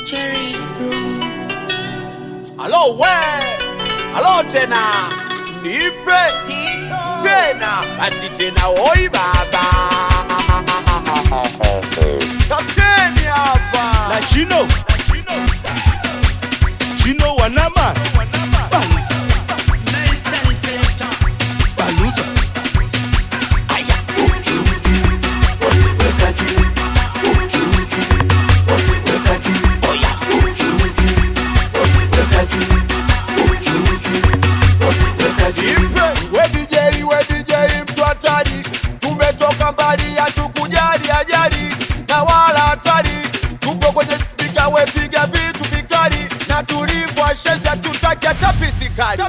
Cherizo. Hello we, hello tena, nipe tena, basi tena oi baba. Kapteni hapa na Chino Wanama Baluza aya we DJ mtu hatari, tumetoka mbali hatukujali ajali na wala hatari, tupo kwenye spika, we piga vitu vikali na tulivu, ashezi hatutaki hata pisikali.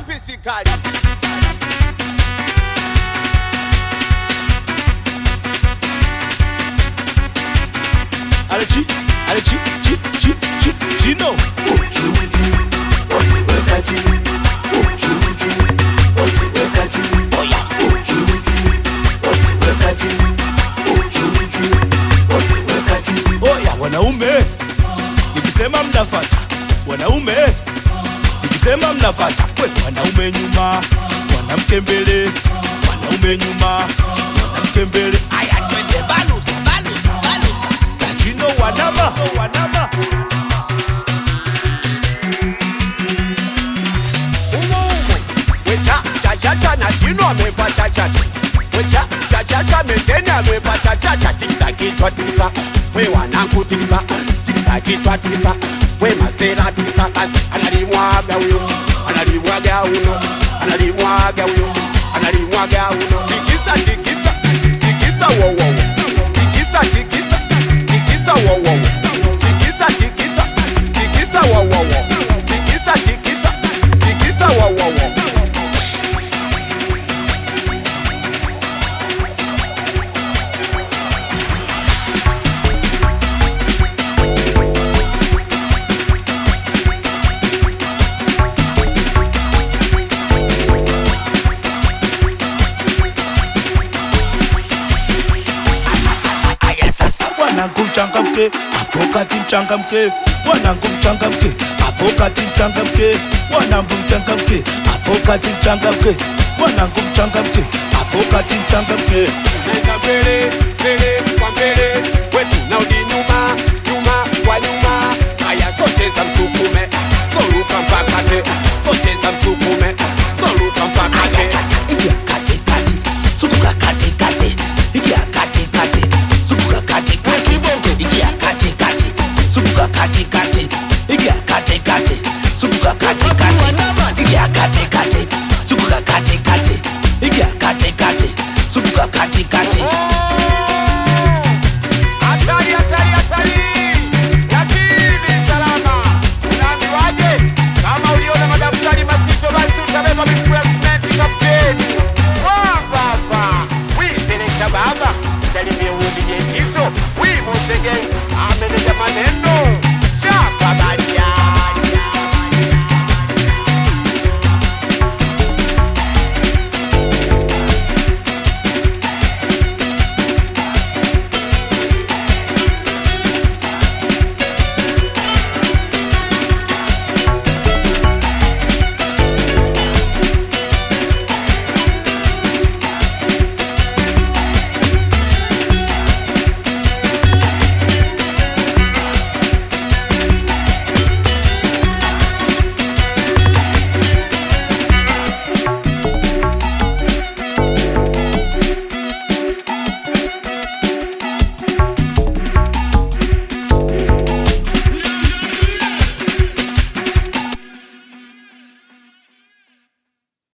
Chino oya wanaume, nikisema mnafata wanaume, nikisema mnafata kwe wanaume nyuma, mwanamke mbele, wanaume nyuma, mwanamke mbele. Aya twende baluza na Chino Wanama Cha na Chino ameva cha wecha meseni ameva cha tikisa kichwa tikisa we wanangu tikisa kichwa tikisa we masera tikisa basi analimwaga huyo tikisa wo tikisa wo tikisa wo wanangu mchangamke, hapo kati mchangamke, wanangu mchangamke, hapo kati mchangamke, wanangu mchangamke, hapo kati mchangamke, wanangu mchangamke, hapo kati mchangamke. Nenda mbele kwa mbele, wetu naudi nyuma kwa nyuma. Haya socheza msukume, soruka mpaka te, socheza msukume, soruka mpaka te. Ingia kati, sukuka kati, ingia kati, sukuka kati, ingia kati, sukuka kati, ingia kati, sukuka kati, ingia kati, sukuka kati, ingia kati, sukuka kati.